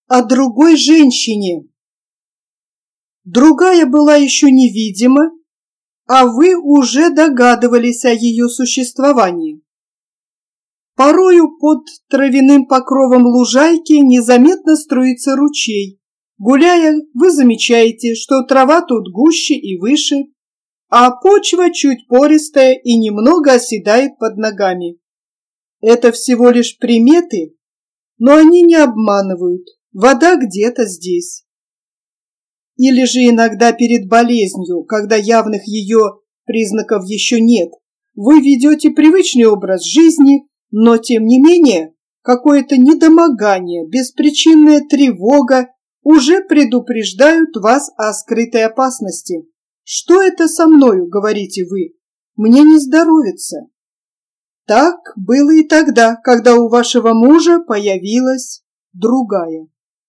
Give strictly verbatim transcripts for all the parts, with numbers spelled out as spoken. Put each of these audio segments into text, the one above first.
о другой женщине. Другая была еще невидима, а вы уже догадывались о ее существовании. Порою под травяным покровом лужайки незаметно струится ручей. Гуляя, вы замечаете, что трава тут гуще и выше, а почва чуть пористая и немного оседает под ногами. Это всего лишь приметы, но они не обманывают. Вода где-то здесь. Или же иногда перед болезнью, когда явных ее признаков еще нет, вы ведете привычный образ жизни, но тем не менее какое-то недомогание, беспричинная тревога уже предупреждают вас о скрытой опасности. «Что это со мною?» — говорите вы. «Мне не здоровится». Так было и тогда, когда у вашего мужа появилась другая.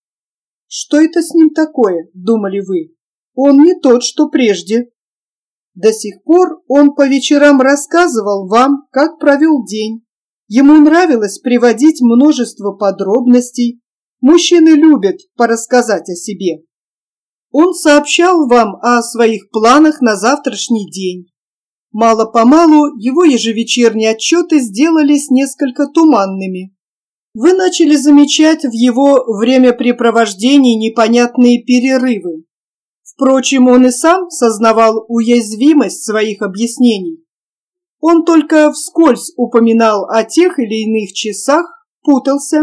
«Что это с ним такое?» — думали вы. «Он не тот, что прежде». До сих пор он по вечерам рассказывал вам, как провел день. Ему нравилось приводить множество подробностей. Мужчины любят порассказать о себе. Он сообщал вам о своих планах на завтрашний день. Мало-помалу его ежевечерние отчеты сделались несколько туманными. Вы начали замечать в его времяпрепровождении непонятные перерывы. Впрочем, он и сам сознавал уязвимость своих объяснений. Он только вскользь упоминал о тех или иных часах, путался.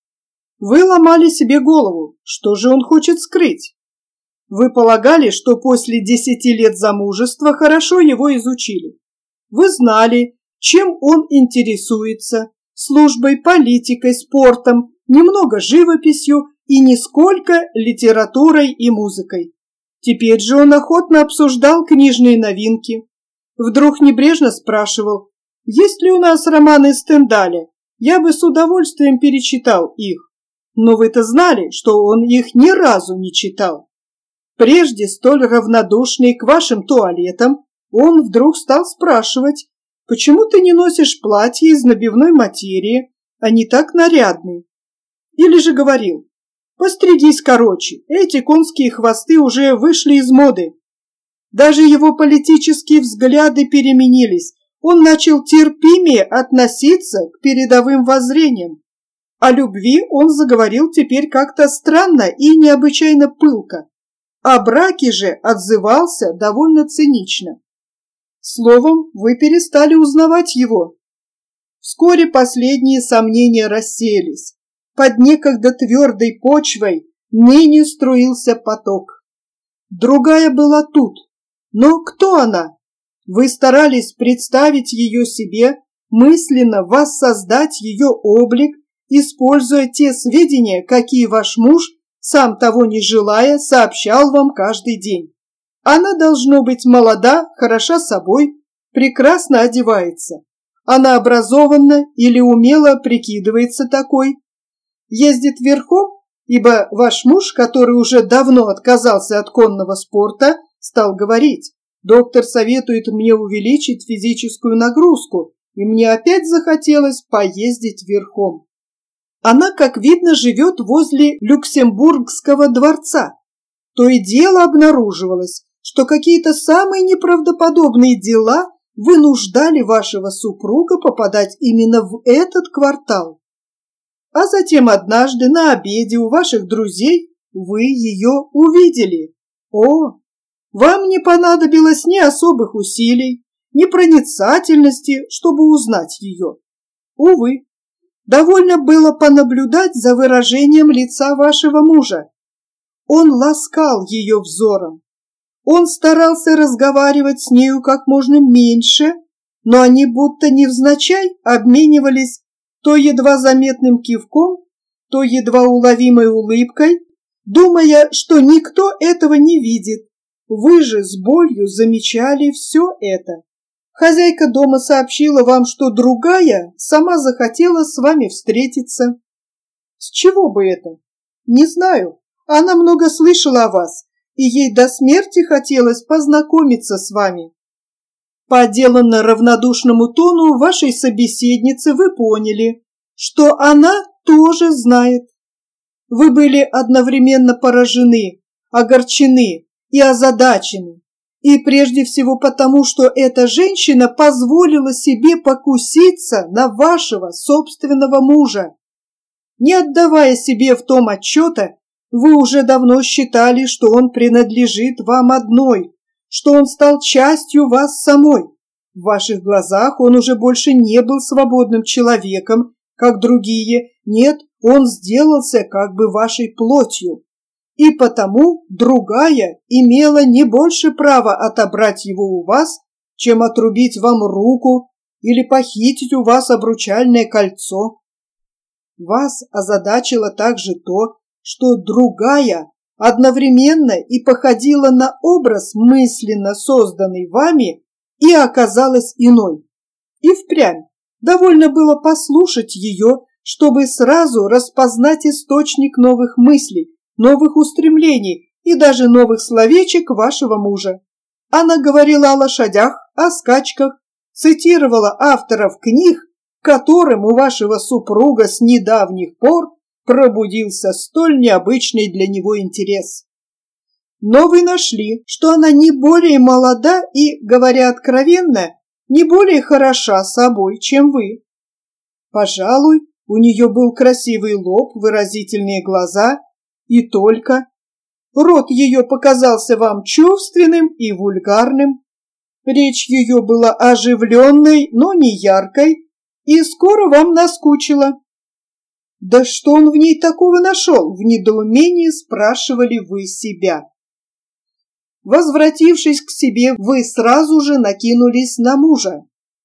Вы ломали себе голову, что же он хочет скрыть. Вы полагали, что после десяти лет замужества хорошо его изучили. Вы знали, чем он интересуется, службой, политикой, спортом, немного живописью и нисколько литературой и музыкой. Теперь же он охотно обсуждал книжные новинки. Вдруг небрежно спрашивал, есть ли у нас романы Стендаля, я бы с удовольствием перечитал их. Но вы-то знали, что он их ни разу не читал. Прежде столь равнодушный к вашим туалетам, он вдруг стал спрашивать, почему ты не носишь платье из набивной материи, они так нарядны. Или же говорил, постригись короче, эти конские хвосты уже вышли из моды. Даже его политические взгляды переменились, он начал терпимее относиться к передовым воззрениям. О любви он заговорил теперь как-то странно и необычайно пылко. О браке же отзывался довольно цинично. Словом, вы перестали узнавать его. Вскоре последние сомнения рассеялись. Под некогда твердой почвой ныне струился поток. Другая была тут. Но кто она? Вы старались представить ее себе, мысленно воссоздать ее облик, используя те сведения, какие ваш муж, сам того не желая, сообщал вам каждый день. Она должно быть молода, хороша собой, прекрасно одевается. Она образованна или умело прикидывается такой. Ездит верхом, ибо ваш муж, который уже давно отказался от конного спорта, стал говорить, доктор советует мне увеличить физическую нагрузку, и мне опять захотелось поездить верхом. Она, как видно, живет возле Люксембургского дворца. То и дело обнаруживалось, что какие-то самые неправдоподобные дела вынуждали вашего супруга попадать именно в этот квартал. А затем однажды на обеде у ваших друзей вы ее увидели. О, вам не понадобилось ни особых усилий, ни проницательности, чтобы узнать ее. Увы. Довольно было понаблюдать за выражением лица вашего мужа. Он ласкал ее взором. Он старался разговаривать с нею как можно меньше, но они будто невзначай обменивались то едва заметным кивком, то едва уловимой улыбкой, думая, что никто этого не видит. Вы же с болью замечали все это. Хозяйка дома сообщила вам, что другая сама захотела с вами встретиться. С чего бы это? Не знаю. Она много слышала о вас, и ей до смерти хотелось познакомиться с вами. По деланно равнодушному тону вашей собеседницы вы поняли, что она тоже знает. Вы были одновременно поражены, огорчены и озадачены. И прежде всего потому, что эта женщина позволила себе покуситься на вашего собственного мужа. Не отдавая себе в том отчета, вы уже давно считали, что он принадлежит вам одной, что он стал частью вас самой. В ваших глазах он уже больше не был свободным человеком, как другие. Нет, он сделался как бы вашей плотью. И потому другая имела не больше права отобрать его у вас, чем отрубить вам руку или похитить у вас обручальное кольцо. Вас озадачило также то, что другая одновременно и походила на образ, мысленно созданный вами, и оказалась иной. И впрямь довольно было послушать ее, чтобы сразу распознать источник новых мыслей, новых устремлений и даже новых словечек вашего мужа. Она говорила о лошадях, о скачках, цитировала авторов книг, которым у вашего супруга с недавних пор пробудился столь необычный для него интерес. Но вы нашли, что она не более молода и, говоря откровенно, не более хороша собой, чем вы. Пожалуй, у нее был красивый лоб, выразительные глаза, и только. Рот ее показался вам чувственным и вульгарным. Речь ее была оживленной, но не яркой, и скоро вам наскучила. Да что он в ней такого нашел? В недоумении спрашивали вы себя. Возвратившись к себе, вы сразу же накинулись на мужа.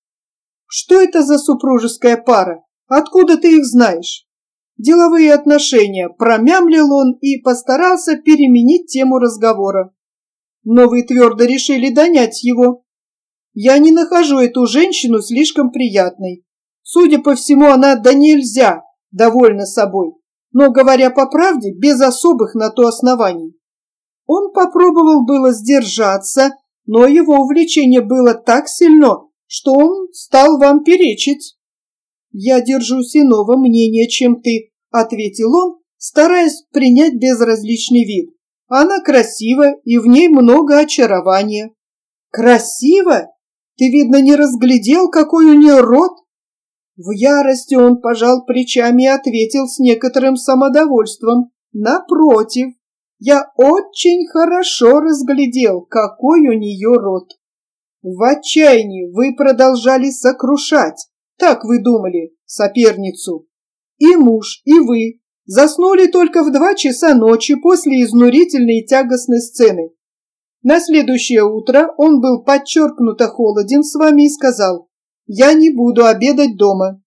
Что это за супружеская пара? Откуда ты их знаешь? Деловые отношения, промямлил он и постарался переменить тему разговора. Но вы твердо решили донять его. Я не нахожу эту женщину слишком приятной. Судя по всему, она да нельзя довольна собой, но, говоря по правде, без особых на то оснований. Он попробовал было сдержаться, но его увлечение было так сильно, что он стал вам перечить. «Я держусь иного мнения, чем ты», — ответил он, стараясь принять безразличный вид. «Она красива, и в ней много очарования». «Красиво? Ты, видно, не разглядел, какой у нее рот?» В ярости он пожал плечами и ответил с некоторым самодовольством. «Напротив, я очень хорошо разглядел, какой у нее рот». В отчаянии вы продолжали сокрушать, так вы думали, соперницу. И муж, и вы заснули только в два часа ночи после изнурительной и тягостной сцены. На следующее утро он был подчеркнуто холоден с вами и сказал: «Я не буду обедать дома».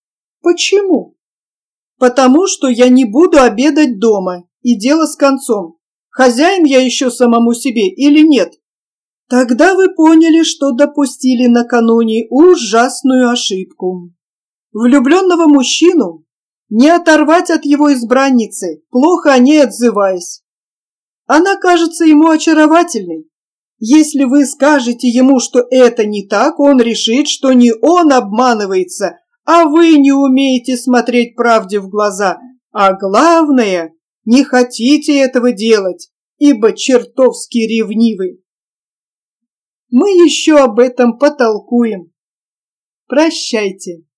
Почему? Потому что я не буду обедать дома, и дело с концом. Хозяин я еще самому себе или нет? Тогда вы поняли, что допустили накануне ужасную ошибку. Влюбленного мужчину не оторвать от его избранницы, плохо о ней отзываясь. Она кажется ему очаровательной. Если вы скажете ему, что это не так, он решит, что не он обманывается, а вы не умеете смотреть правде в глаза. А главное, не хотите этого делать, ибо чертовски ревнивы. Мы еще об этом потолкуем. Прощайте.